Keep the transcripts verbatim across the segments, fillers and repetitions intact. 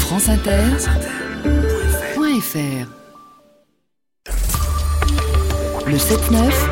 franceinter point f r. Le sept neuf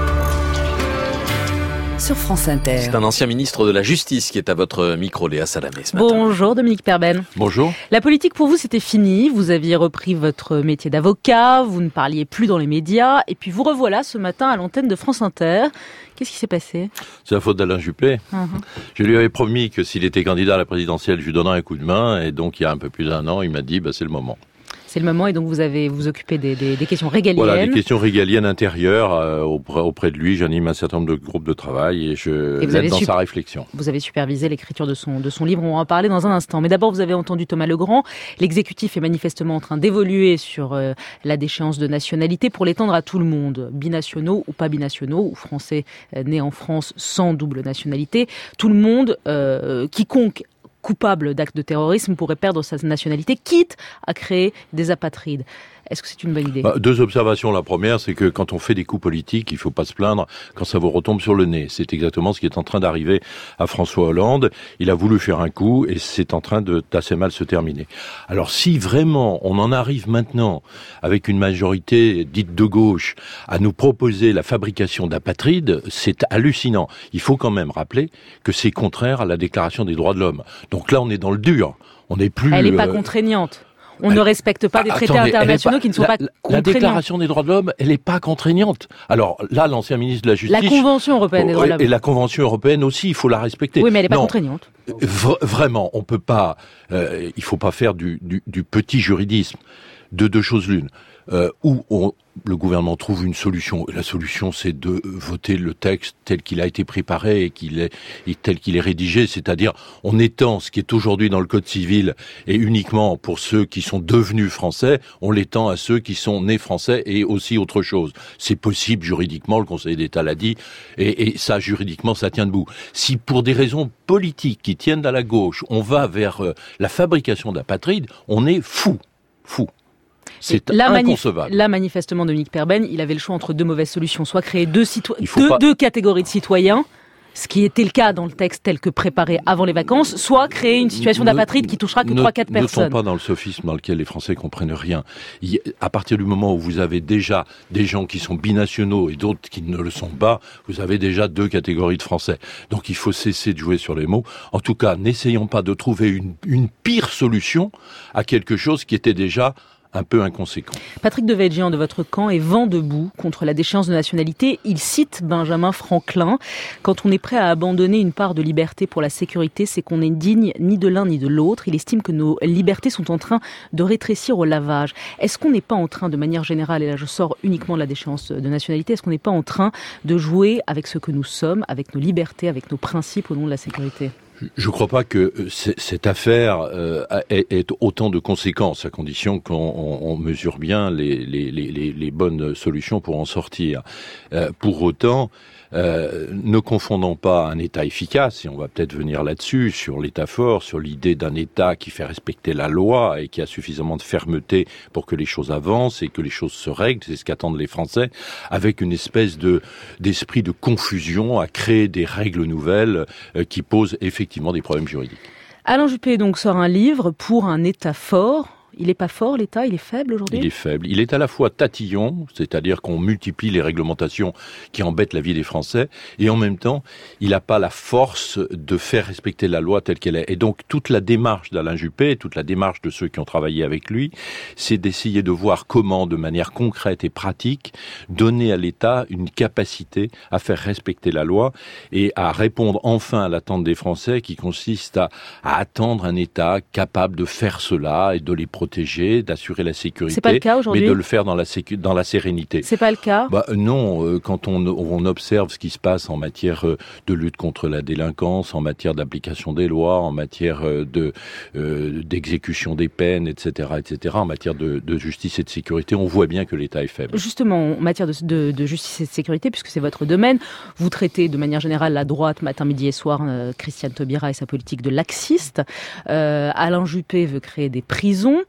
sur France Inter. C'est un ancien ministre de la Justice qui est à votre micro, Léa Salamé, ce matin. Bonjour Dominique Perben. Bonjour. La politique pour vous c'était fini, vous aviez repris votre métier d'avocat, vous ne parliez plus dans les médias, et puis vous revoilà ce matin à l'antenne de France Inter. Qu'est-ce qui s'est passé ? C'est la faute d'Alain Juppé. Uh-huh. Je lui avais promis que s'il était candidat à la présidentielle, je lui donnerais un coup de main, et donc il y a un peu plus d'un an, il m'a dit bah, c'est le moment. C'est le moment, et donc vous avez vous occupez des, des, des questions régaliennes. Voilà, des questions régaliennes intérieures. Euh, auprès, auprès de lui, j'anime un certain nombre de groupes de travail et je et l'aide dans su- sa réflexion. Vous avez supervisé l'écriture de son, de son livre, on va en parler dans un instant. Mais d'abord, vous avez entendu Thomas Legrand. L'exécutif est manifestement en train d'évoluer sur euh, la déchéance de nationalité pour l'étendre à tout le monde, binationaux ou pas binationaux, ou français euh, nés en France sans double nationalité. Tout le monde, euh, quiconque coupable d'actes de terrorisme pourrait perdre sa nationalité, quitte à créer des apatrides. Est-ce que c'est une bonne idée ? bah, Deux observations. La première, c'est que quand on fait des coups politiques, il ne faut pas se plaindre quand ça vous retombe sur le nez. C'est exactement ce qui est en train d'arriver à François Hollande. Il a voulu faire un coup et c'est en train de assez mal se terminer. Alors si vraiment on en arrive maintenant, avec une majorité dite de gauche, à nous proposer la fabrication d'apatrides, c'est hallucinant. Il faut quand même rappeler que c'est contraire à la Déclaration des droits de l'homme. Donc là, on est dans le dur. On n'est plus. Elle n'est pas euh... contraignante. On elle... ne respecte pas des ah, traités attendez, internationaux pas... qui ne sont la, pas contraignants. La Déclaration des droits de l'homme, elle n'est pas contraignante. Alors là, l'ancien ministre de la Justice... La Convention européenne des droits de l'homme. Et la Convention européenne aussi, il faut la respecter. Oui, mais elle n'est pas non, contraignante. V- vraiment, on peut pas... Euh, il ne faut pas faire du, du, du petit juridisme. De deux choses l'une. Euh, où on, le gouvernement trouve une solution. La solution, c'est de voter le texte tel qu'il a été préparé et, qu'il est, et tel qu'il est rédigé, c'est-à-dire on étend ce qui est aujourd'hui dans le Code civil et uniquement pour ceux qui sont devenus français, on l'étend à ceux qui sont nés français et aussi autre chose. C'est possible juridiquement, le Conseil d'État l'a dit, et, et ça, juridiquement, ça tient debout. Si pour des raisons politiques qui tiennent à la gauche, on va vers euh, la fabrication d'apatrides, on est fou, fou. C'est là, inconcevable. Manif- là, manifestement, Dominique Perben, il avait le choix entre deux mauvaises solutions. Soit créer deux, cito- deux, pas... deux catégories de citoyens, ce qui était le cas dans le texte tel que préparé avant les vacances, soit créer une situation d'apatride qui touchera que trois quatre personnes. Ne tombons pas dans le sophisme dans lequel les Français comprennent rien. Il, à partir du moment où vous avez déjà des gens qui sont binationaux et d'autres qui ne le sont pas, vous avez déjà deux catégories de Français. Donc il faut cesser de jouer sur les mots. En tout cas, n'essayons pas de trouver une, une pire solution à quelque chose qui était déjà un peu inconséquent. Patrick Devedjian de votre camp est vent debout contre la déchéance de nationalité. Il cite Benjamin Franklin. Quand on est prêt à abandonner une part de liberté pour la sécurité, c'est qu'on n'est digne ni de l'un ni de l'autre. Il estime que nos libertés sont en train de rétrécir au lavage. Est-ce qu'on n'est pas en train, de manière générale, et là je sors uniquement de la déchéance de nationalité, est-ce qu'on n'est pas en train de jouer avec ce que nous sommes, avec nos libertés, avec nos principes au nom de la sécurité ? Je ne crois pas que c- cette affaire euh, ait, ait autant de conséquences, à condition qu'on on, on mesure bien les, les, les, les bonnes solutions pour en sortir. Euh, pour autant, euh, ne confondons pas un État efficace, et on va peut-être venir là-dessus, sur l'État fort, sur l'idée d'un État qui fait respecter la loi et qui a suffisamment de fermeté pour que les choses avancent et que les choses se règlent, c'est ce qu'attendent les Français, avec une espèce de, d'esprit de confusion à créer des règles nouvelles euh, qui posent effectivement des problèmes juridiques. Alain Juppé donc sort un livre pour un État fort. Il n'est pas fort, l'État, il est faible aujourd'hui ? Il est faible. Il est à la fois tatillon, c'est-à-dire qu'on multiplie les réglementations qui embêtent la vie des Français, et en même temps, il n'a pas la force de faire respecter la loi telle qu'elle est. Et donc, toute la démarche d'Alain Juppé, toute la démarche de ceux qui ont travaillé avec lui, c'est d'essayer de voir comment, de manière concrète et pratique, donner à l'État une capacité à faire respecter la loi et à répondre enfin à l'attente des Français qui consiste à, à attendre un État capable de faire cela et de les protéger. protéger, d'assurer la sécurité, c'est pas le cas aujourd'hui, mais de le faire dans la, sécu- dans la sérénité. C'est pas le cas bah, Non, euh, quand on, on observe ce qui se passe en matière euh, de lutte contre la délinquance, en matière d'application des lois, en matière euh, de, euh, d'exécution des peines, et cetera, et cetera, en matière de, de justice et de sécurité, on voit bien que l'État est faible. Justement, en matière de, de, de justice et de sécurité, puisque c'est votre domaine, vous traitez de manière générale la droite, matin, midi et soir, euh, Christiane Taubira et sa politique de laxiste. Euh, Alain Juppé veut créer des prisons.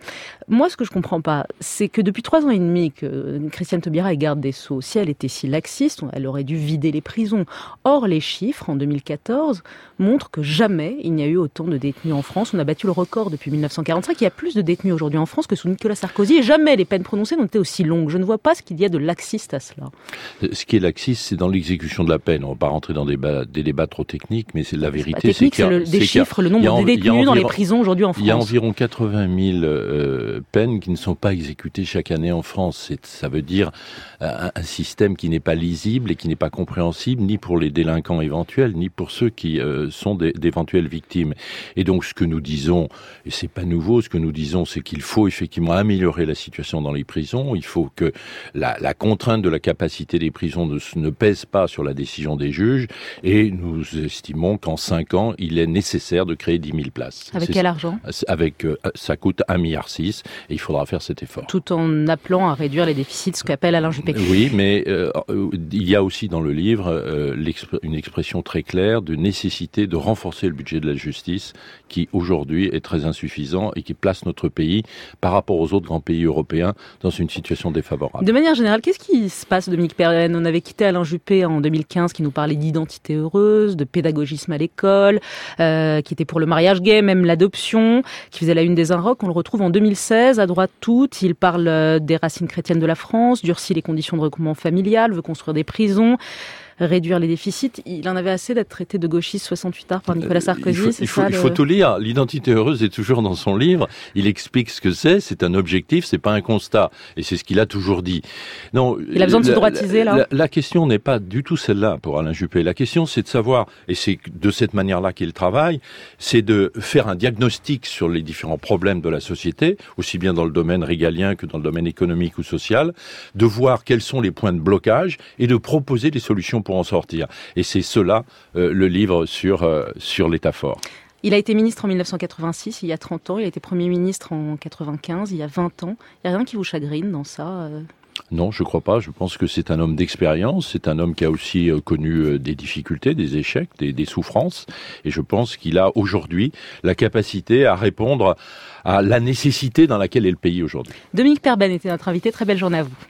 Moi, ce que je comprends pas, c'est que depuis trois ans et demi que Christiane Taubira est garde des Sceaux, si elle était si laxiste, elle aurait dû vider les prisons. Or, les chiffres, en deux mille quatorze, montrent que jamais il n'y a eu autant de détenus en France. On a battu le record depuis mille neuf cent quarante-cinq. Il y a plus de détenus aujourd'hui en France que sous Nicolas Sarkozy. Et jamais les peines prononcées n'ont été aussi longues. Je ne vois pas ce qu'il y a de laxiste à cela. Ce qui est laxiste, c'est dans l'exécution de la peine. On ne va pas rentrer dans des débats, des débats trop techniques, mais c'est la vérité. C'est, technique, c'est, qu'il y a, c'est le, des chiffres, le nombre de détenus environ, dans les prisons aujourd'hui en France. Il y a environ quatre-vingt mille euh, peines qui ne sont pas exécutées chaque année en France. C'est, ça veut dire un, un système qui n'est pas lisible et qui n'est pas compréhensible, ni pour les délinquants éventuels, ni pour ceux qui euh, sont des, d'éventuelles victimes. Et donc, ce que nous disons, et c'est pas nouveau, ce que nous disons, c'est qu'il faut effectivement améliorer la situation dans les prisons. Il faut que la, la contrainte de la capacité des prisons ne, ne pèse pas sur la décision des juges. Et nous estimons qu'en cinq ans, il est nécessaire de créer dix mille places. Avec c'est, quel argent ? Avec, euh, ça coûte un virgule six milliard et il faudra faire cet effort. Tout en appelant à réduire les déficits, ce qu'appelle Alain Juppé. Oui, mais euh, il y a aussi dans le livre euh, une expression très claire de nécessité de renforcer le budget de la justice qui aujourd'hui est très insuffisant et qui place notre pays par rapport aux autres grands pays européens dans une situation défavorable. De manière générale, qu'est-ce qui se passe, Dominique Perben ? On avait quitté Alain Juppé en deux mille quinze qui nous parlait d'identité heureuse, de pédagogisme à l'école, euh, qui était pour le mariage gay, même l'adoption, qui faisait la une des Inrocks. On le retrouve en deux mille seize, à droite toute. Il parle des racines chrétiennes de la France, durcit les conditions de regroupement familial, veut construire des prisons, réduire les déficits. Il en avait assez d'être traité de gauchiste soixante-huit tard par Nicolas Sarkozy. Il faut, c'est il faut, ça, il le... faut tout lire. L'identité heureuse est toujours dans son livre. Il explique ce que c'est. C'est un objectif, c'est pas un constat. Et c'est ce qu'il a toujours dit. Non. Il a besoin de la, se droitiser, là. La, la question n'est pas du tout celle-là pour Alain Juppé. La question, c'est de savoir, et c'est de cette manière-là qu'il travaille, c'est de faire un diagnostic sur les différents problèmes de la société, aussi bien dans le domaine régalien que dans le domaine économique ou social, de voir quels sont les points de blocage et de proposer des solutions pour en sortir. Et c'est cela, euh, le livre sur, euh, sur l'État fort. Il a été ministre en dix-neuf cent quatre-vingt-six, il y a trente ans. Il a été Premier ministre en quatre-vingt-quinze, il y a vingt ans. Il n'y a rien qui vous chagrine dans ça euh... Non, je crois pas. Je pense que c'est un homme d'expérience. C'est un homme qui a aussi euh, connu euh, des difficultés, des échecs, des, des souffrances. Et je pense qu'il a aujourd'hui la capacité à répondre à la nécessité dans laquelle est le pays aujourd'hui. Dominique Perben était notre invité. Très belle journée à vous.